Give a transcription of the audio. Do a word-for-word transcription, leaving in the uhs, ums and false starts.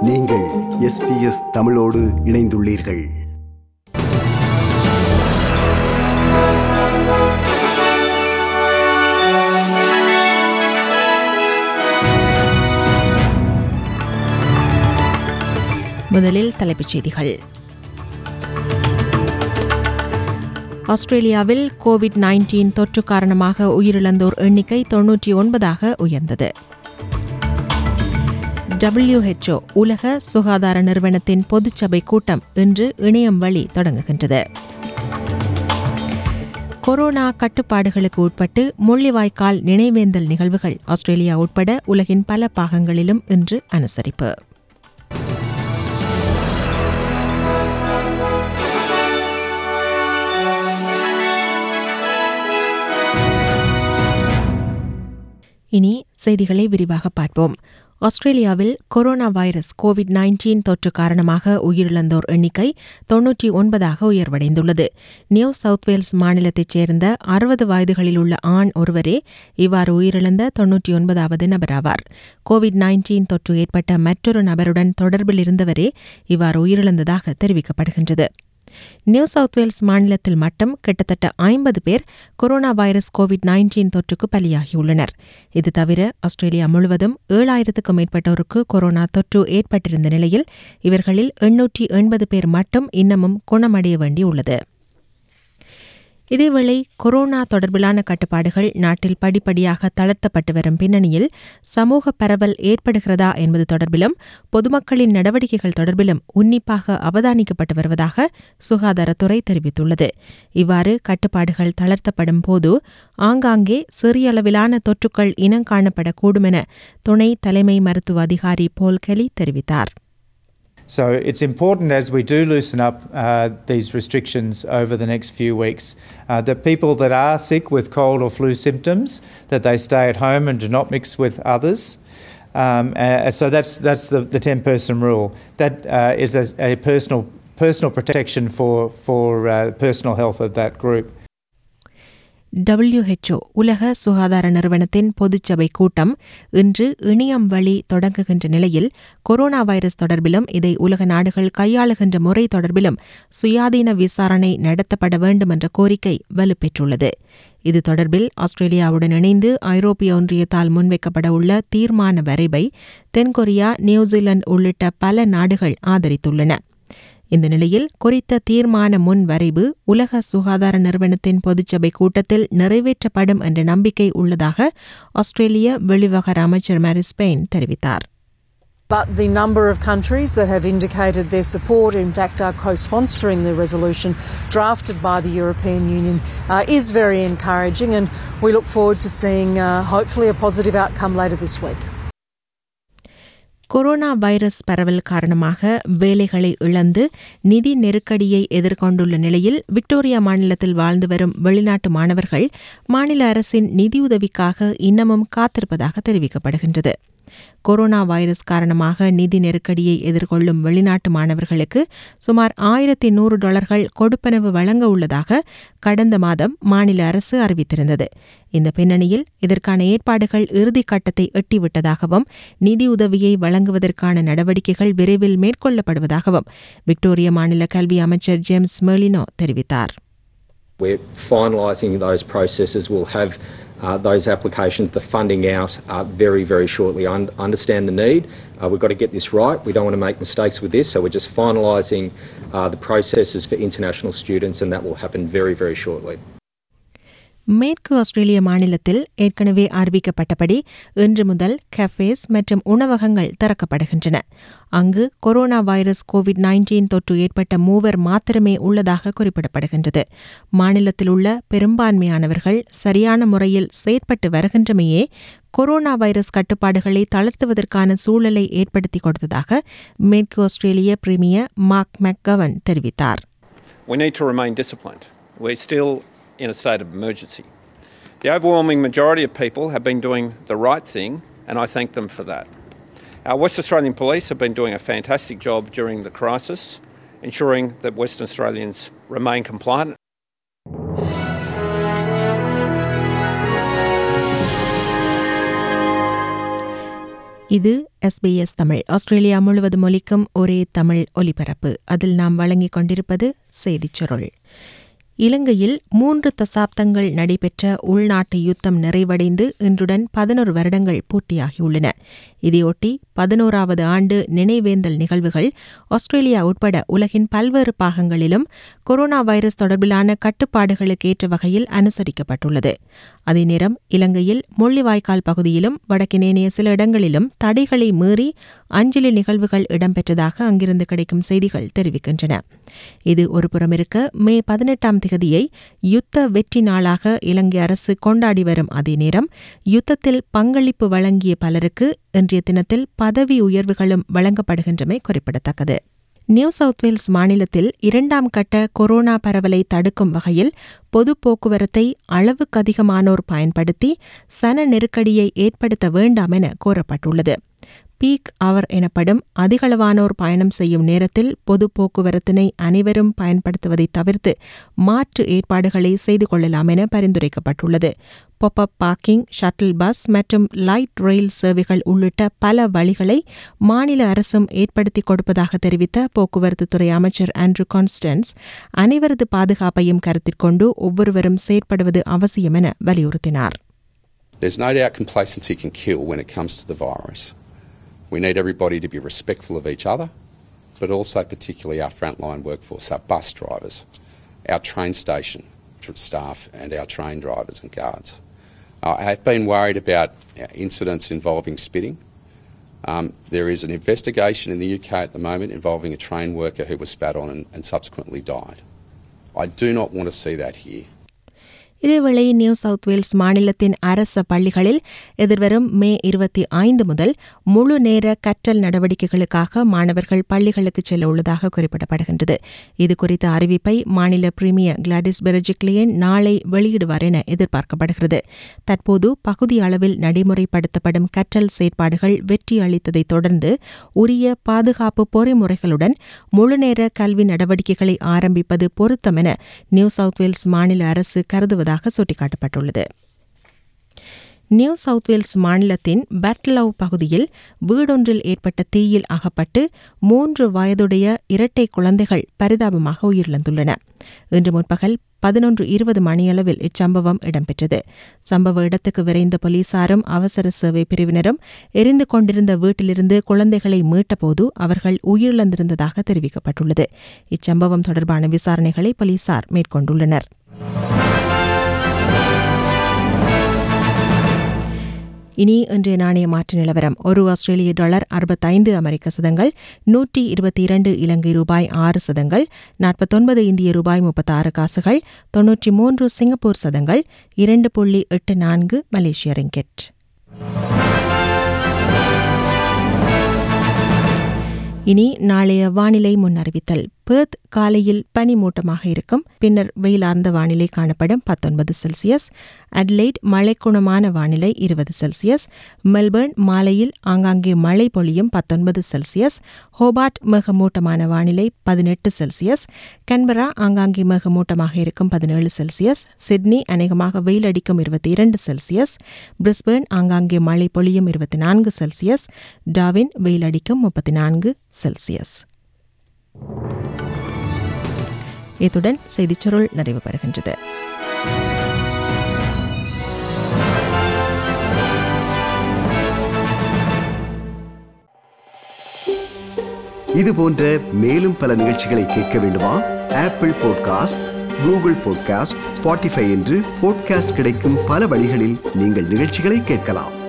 நீங்கள் S B S தமிழோடு இணைந்துள்ளீர்கள். முதலில் தலைப்புச் செய்திகள். ஆஸ்திரேலியாவில் கோவிட் பத்தொன்பது தொற்று காரணமாக உயிரிழந்தோர் எண்ணிக்கை தொன்னூற்றி ஒன்பதாக உயர்ந்தது. டபிள்யூ எச் ஓ உலக சுகாதார நிறுவனத்தின் பொதுச்சபை கூட்டம் இன்று இணையம் வழி தொடங்குகின்றது. கொரோனா கட்டுப்பாடுகளுக்கு உட்பட்டு முள்ளிவாய்க்கால் நினைவேந்தல் நிகழ்வுகள் ஆஸ்திரேலியா உட்பட உலகின் பல பாகங்களிலும் இன்று அனுசரிப்பு. இனி செய்திகளை விரிவாக பார்ப்போம். ஆஸ்திரேலியாவில் கொரோனா வைரஸ் கோவிட் பத்தொன்பது தொற்று காரணமாக உயிரிழந்தோர் எண்ணிக்கை தொன்னூற்றி ஒன்பதாக உயர்வடைந்துள்ளது. நியூ சவுத் வேல்ஸ் மாநிலத்தைச் சேர்ந்த அறுபது வயதுகளில் உள்ள ஆண் ஒருவரே இவ்வாறு உயிரிழந்த தொன்னூற்றி ஒன்பதாவது நபராவார். கோவிட் பத்தொன்பது தொற்று ஏற்பட்ட மற்றொரு நபருடன் தொடர்பில் இருந்தவரே இவ்வாறு உயிரிழந்ததாக தெரிவிக்கப்படுகின்றது. நியூ சவுத் வேல்ஸ் மாநிலத்தில் மட்டும் கிட்டத்தட்ட ஐம்பது பேர் கொரோனா வைரஸ் கோவிட் பத்தொன்பது தொற்றுக்கு பலியாகியுள்ளனர். இது தவிர ஆஸ்திரேலியா முழுவதும் ஏழாயிரத்துக்கும் மேற்பட்டோருக்கு கொரோனா தொற்று ஏற்பட்டிருந்த நிலையில் இவர்களில் எண்ணூற்றி எண்பது பேர் மட்டும் இன்னமும் குணமடைய வேண்டியுள்ளது. இதேவேளை கொரோனா தொடர்பிலான கட்டுப்பாடுகள் நாட்டில் படிப்படியாக தளர்த்தப்பட்டு வரும் பின்னணியில் சமூக பரவல் ஏற்படுகிறதா என்பது தொடர்பிலும் பொதுமக்களின் நடவடிக்கைகள் தொடர்பிலும் உன்னிப்பாக அவதானிக்கப்பட்டு வருவதாக சுகாதாரத்துறை தெரிவித்துள்ளது. இவ்வாறு கட்டுப்பாடுகள் தளர்த்தப்படும் போது ஆங்காங்கே சிறிய அளவிலான தொற்றுக்கள் இனங்காணப்படக்கூடும் என துணை தலைமை மருத்துவ அதிகாரி போல் கெலி தெரிவித்தார். So it's important as we do loosen up uh, these restrictions over the next few weeks uh, that people that are sick with cold or flu symptoms, that they stay at home and do not mix with others. Um, uh, so that's that's the, the ten-person rule. That uh, is a, a personal personal protection for for uh, personal health of that group. W H O உலக சுகாதார நிறுவனத்தின் பொதுச்சபை கூட்டம் இன்று இணையம் வழி தொடங்குகின்ற நிலையில் corona virus தொடர்பிலும் இதை உலக நாடுகள் கையாளுகின்ற முறை தொடர்பிலும் சுயாதீன விசாரணை நடத்தப்பட வேண்டும் என்ற கோரிக்கை வலுப்பெற்றுள்ளது. இது தொடர்பில் ஆஸ்திரேலியாவுடன் இணைந்து ஐரோப்பிய ஒன்றியத்தால் முன்வைக்கப்பட உள்ள தீர்மான வரைவை தென்கொரியா, நியூசிலாந்து உள்ளிட்ட பல நாடுகள் ஆதரித்துள்ளன. இந்த நிலையில் குறித்த தீர்மான முன் வரைவு உலக சுகாதார நிறுவனத்தின் பொதுச்சபை கூட்டத்தில் நிறைவேற்றப்படும் என்ற நம்பிக்கை உள்ளதாக ஆஸ்திரேலிய வெளிவகார அமைச்சர் மாரிஸ் பெயின் தெரிவித்தார். But the number of countries that have indicated their support, in fact are co-sponsoring the resolution drafted by the European Union, uh, is very encouraging, and we look forward to seeing uh, hopefully a positive outcome later this week. Corona virus பரவல் காரணமாக வேலைகளை இழந்து நிதி நெருக்கடியை எதிர்கொண்டுள்ள நிலையில் Victoria மாநிலத்தில் வாழ்ந்து வரும் வெளிநாட்டு மாணவர்கள் மாநில அரசின் நிதியுதவிக்காக இன்னமும் காத்திருப்பதாக தெரிவிக்கப்படுகின்றது. கொரோனா வைரஸ் காரணமாக நிதி நெருக்கடியை எதிர்கொள்ளும் வெளிநாட்டு மாணவர்களுக்கு சுமார் ஆயிரத்தி நூறு டாலர்கள் கொடுப்பனவு வழங்க உள்ளதாக கடந்த மாதம் மாநில அரசு அறிவித்திருந்தது. இந்த பின்னணியில் இதற்கான ஏற்பாடுகள் இறுதி கட்டத்தை எட்டிவிட்டதாகவும் நிதியுதவியை வழங்குவதற்கான நடவடிக்கைகள் விரைவில் மேற்கொள்ளப்படுவதாகவும் விக்டோரியா மாநில கல்வி அமைச்சர் ஜேம்ஸ் மெர்லினோ தெரிவித்தார். We're finalising those processes. We'll have uh, those applications, the funding out uh, very, very shortly. I un- understand the need. Uh, we've got to get this right. We don't want to make mistakes with this. So we're just finalising uh, the processes for international students, and that will happen very, very shortly. மேற்கு ஆஸ்திரேலிய மாநிலத்தில் ஏற்கனவே அறிவிக்கப்பட்டபடி இன்று முதல் cafes மற்றும் உணவகங்கள் திறக்கப்படுகின்றன. அங்கு corona virus Covid பத்தொன்பது தொற்று ஏற்பட்ட மூவர் மாத்திரமே உள்ளதாக குறிப்பிடப்படுகின்றது. மாநிலத்தில் உள்ள பெரும்பான்மையானவர்கள் சரியான முறையில் செயற்பட்டு வருகின்றமையே கொரோனா வைரஸ் கட்டுப்பாடுகளை தளர்த்துவதற்கான சூழலை ஏற்படுத்தி கொடுத்ததாக மேற்கு ஆஸ்திரேலிய பிரீமியர் மார்க் மெக்கவன் தெரிவித்தார். We need to remain disciplined. We're still in a state of emergency. The overwhelming majority of people have been doing the right thing, and I thank them for that. Our West Australian Police have been doing a fantastic job during the crisis, ensuring that Western Australians remain compliant. இது SBS Tamil. Australia முழுவதும் ஒலிக்கும் ஒரே தமிழ் ஒலிபரப்பு. அதில் நாம் வழங்கிக் கொண்டிருப்பது செய்திச் சுருள். இலங்கையில் மூன்று தசாப்தங்கள் நடைபெற்ற உள்நாட்டு யுத்தம் நிறைவடைந்து இன்றுடன் பதினொரு வருடங்கள் பூர்த்தியாகியுள்ளன. இதையொட்டி பதினோராவது ஆண்டு நினைவேந்தல் நிகழ்வுகள் ஆஸ்திரேலியா உட்பட உலகின் பல்வேறு பாகங்களிலும் கொரோனா வைரஸ் தொடர்பிலான கட்டுப்பாடுகளுக்கு ஏற்ற வகையில் அனுசரிக்கப்பட்டுள்ளது. அதே நேரம் இலங்கையில் முள்ளிவாய்க்கால் பகுதியிலும் வடக்கினேனைய சில இடங்களிலும் தடைகளை மீறி அஞ்சலி நிகழ்வுகள் இடம்பெற்றதாக அங்கிருந்து கிடைக்கும் செய்திகள் தெரிவிக்கின்றன. இது ஒருபுறம் இருக்க, மே பதினெட்டாம் திகதியை யுத்த வெற்றி நாளாக இலங்கை அரசு கொண்டாடி வரும் அதே நேரம் யுத்தத்தில் பங்களிப்பு வழங்கிய பலருக்கு இன்றைய தினத்தில் பதவி உயர்வுகளும் வழங்கப்படுகின்றமை குறிப்பிடத்தக்கது. நியூ சவுத் வேல்ஸ் மாநிலத்தில் இரண்டாம் கட்ட கொரோனா பரவலை தடுக்கும் வகையில் பொது போக்குவரத்தை அளவுக்கு அதிகமானோர் பயன்படுத்தி சன நெருக்கடியை ஏற்படுத்த வேண்டாம் என கோரப்பட்டுள்ளது. பீக் அவர் எனப்படும் அதிகளவானோர் பயணம் செய்யும் நேரத்தில் பொது போக்குவரத்தினை அனைவரும் பயன்படுத்துவதை தவிர்த்து மாற்று ஏற்பாடுகளை செய்து கொள்ளலாம் என பரிந்துரைக்கப்பட்டுள்ளது. பாப்-அப் பார்க்கிங், ஷட்டில் பஸ் மற்றும் லைட் ரயில் சேவைகள் உள்ளிட்ட பல வழிகளை மாநில அரசும் ஏற்படுத்திக் கொடுப்பதாக தெரிவித்த போக்குவரத்துத்துறை அமைச்சர் ஆண்ட்ரூ கான்ஸ்டன்ஸ், அனைவரது பாதுகாப்பையும் கருத்திற்கொண்டு ஒவ்வொருவரும் செயற்படுவது அவசியம் என வலியுறுத்தினார். There's no doubt complacency can kill when it comes to the virus. We need everybody to be respectful of each other, but also particularly our frontline workforce, our bus drivers, our train station staff and our train drivers and guards. Uh, I have been worried about incidents involving spitting. Um, there is an investigation in the U K at the moment involving a train worker who was spat on and, and subsequently died. I do not want to see that here. இதேவேளை New South Wales மாநிலத்தின் அரச பள்ளிகளில் எதிர்வரும் மே இருபத்தி ஐந்து முதல் முழு நேர கற்றல் நடவடிக்கைகளுக்காக மாணவர்கள் பள்ளிகளுக்கு செல்ல உள்ளதாக குறிப்பிடப்படுகின்றது. இதுகுறித்த அறிவிப்பை மாநில பிரீமியர் கிளாடிஸ் பெர்ஜிக்லியன் நாளை வெளியிடுவார் என எதிர்பார்க்கப்படுகிறது. தற்போது பகுதி அளவில் நடைமுறைப்படுத்தப்படும் கற்றல் செயற்பாடுகள் வெற்றி அளித்ததைத் தொடர்ந்து உரிய பாதுகாப்பு பொறிமுறைகளுடன் முழுநேர கல்வி நடவடிக்கைகளை ஆரம்பிப்பது பொருத்தம் என நியூ சவுத் வேல்ஸ் மாநில அரசு கருதுவதாக சுட்டிக்காட்டப்பட்டுள்ளது. நியூ சவுத் வேல்ஸ் மாநிலத்தின் பேட்லவ் பகுதியில் வீடொன்றில் ஏற்பட்ட தீயில் அகப்பட்டு மூன்று வயதுடைய இரட்டை குழந்தைகள் பரிதாபமாக உயிரிழந்துள்ளன. இன்று முற்பகல் பதினொன்று இருபது மணியளவில் இச்சம்பவம் இடம்பெற்றது. சம்பவ இடத்துக்கு விரைந்த போலீசாரும் அவசர சேவை பிரிவினரும் எரிந்து கொண்டிருந்த வீட்டிலிருந்து குழந்தைகளை மீட்டபோது அவர்கள் உயிரிழந்திருந்ததாக தெரிவிக்கப்பட்டுள்ளது. இச்சம்பவம் தொடர்பான விசாரணைகளை போலீசார் மேற்கொண்டுள்ளனர். இனி இன்றைய நாணய மாற்று நிலவரம். ஒரு ஆஸ்திரேலிய டாலர் அறுபத்தைந்து அமெரிக்க சதங்கள், நூற்றி இருபத்தி இரண்டு இலங்கை ரூபாய் ஆறு சதங்கள், நாற்பத்தொன்பது இந்திய ரூபாய் முப்பத்தாறு காசுகள், தொன்னூற்றி மூன்று சிங்கப்பூர் சதங்கள், இரண்டு புள்ளி எட்டு நான்கு மலேசிய ரிங்கெட். இனி நாளைய வானிலை முன்னறிவித்தல். பெர்த் காலையில் பனிமூட்டமாக இருக்கும், பின்னர் வெயிலார்ந்த வானிலை காணப்படும் பத்தொன்பது செல்சியஸ். அட்லைட் மழைக்குணமான வானிலை இருபது செல்சியஸ். மெல்பர்ன் மாலையில் ஆங்காங்கே மழை பொழியும் பத்தொன்பது செல்சியஸ். ஹோபார்ட் மேகமூட்டமான வானிலை பதினெட்டு செல்சியஸ். கன்பரா ஆங்காங்கே மேகமூட்டமாக இருக்கும் பதினேழு செல்சியஸ். சிட்னி அநேகமாக வெயில் அடிக்கும் இருபத்தி இரண்டு செல்சியஸ். பிரிஸ்பேர்ன் ஆங்காங்கே மழை பொழியும் இருபத்தி நான்கு செல்சியஸ். டார்வின் வெயில் அடிக்கும் முப்பத்தி நான்கு செல்சியஸ். இத்துடன் செய்திச் சுருள் நிறைவு பெறுகின்றது. இது போன்ற மேலும் பல நிகழ்ச்சிகளை கேட்க வேண்டுமா? Apple podcast, Google podcast, Spotify என்று பாட்காஸ்ட் கிடைக்கும் பல வழிகளில் நீங்கள் நிகழ்ச்சிகளை கேட்கலாம்.